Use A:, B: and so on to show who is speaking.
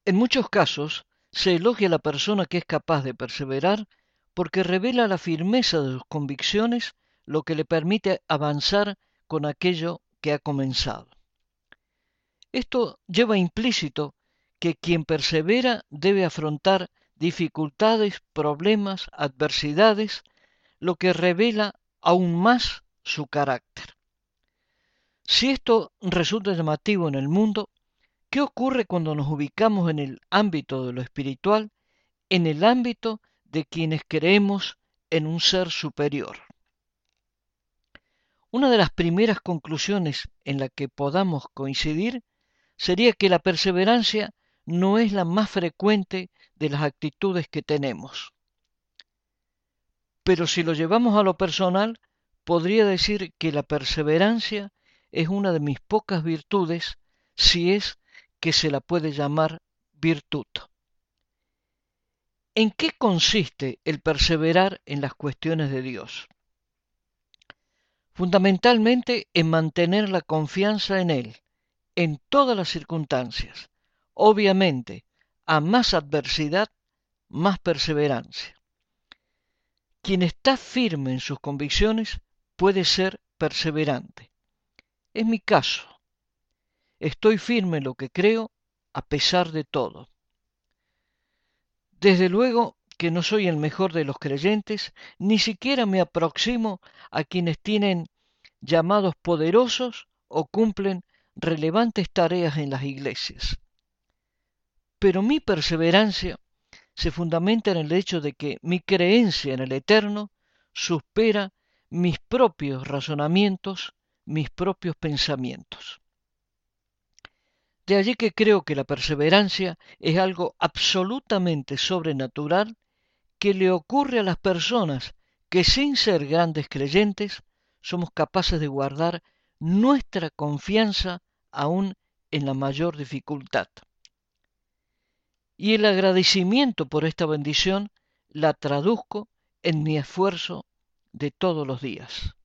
A: En muchos casos, se elogia a la persona que es capaz de perseverar porque revela la firmeza de sus convicciones, lo que le permite avanzar con aquello que ha comenzado. Esto lleva implícito que quien persevera debe afrontar dificultades, problemas, adversidades, lo que revela aún más su carácter. Si esto resulta llamativo en el mundo, ¿qué ocurre cuando nos ubicamos en el ámbito de lo espiritual, en el ámbito de quienes creemos en un ser superior? Una de las primeras conclusiones en la que podamos coincidir sería que la perseverancia no es la más frecuente de las actitudes que tenemos. Pero si lo llevamos a lo personal, podría decir que la perseverancia es una de mis pocas virtudes, si es que se la puede llamar virtud. ¿En qué consiste el perseverar en las cuestiones de Dios? Fundamentalmente en mantener la confianza en Él, en todas las circunstancias. Obviamente, a más adversidad, más perseverancia. Quien está firme en sus convicciones puede ser perseverante. Es mi caso. Estoy firme en lo que creo a pesar de todo. Desde luego que no soy el mejor de los creyentes, ni siquiera me aproximo a quienes tienen llamados poderosos o cumplen relevantes tareas en las iglesias. Pero mi perseverancia se fundamenta en el hecho de que mi creencia en el Eterno supera mis propios razonamientos, mis propios pensamientos. De allí que creo que la perseverancia es algo absolutamente sobrenatural que le ocurre a las personas que sin ser grandes creyentes somos capaces de guardar nuestra confianza aún en la mayor dificultad. Y el agradecimiento por esta bendición la traduzco en mi esfuerzo de todos los días.